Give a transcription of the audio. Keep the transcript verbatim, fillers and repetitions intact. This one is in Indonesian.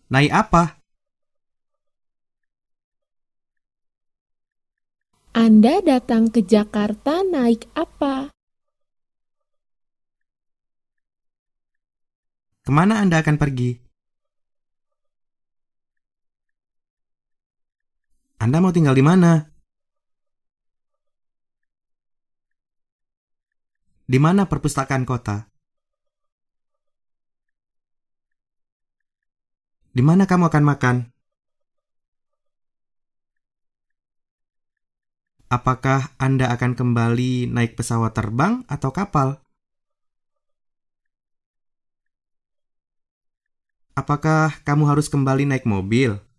Naik apa? Anda datang ke Jakarta naik apa? Kemana Anda akan pergi? Anda mau tinggal di mana? Di mana perpustakaan kota? Di mana kamu akan makan? Apakah Anda akan kembali naik pesawat terbang atau kapal? Apakah kamu harus kembali naik mobil?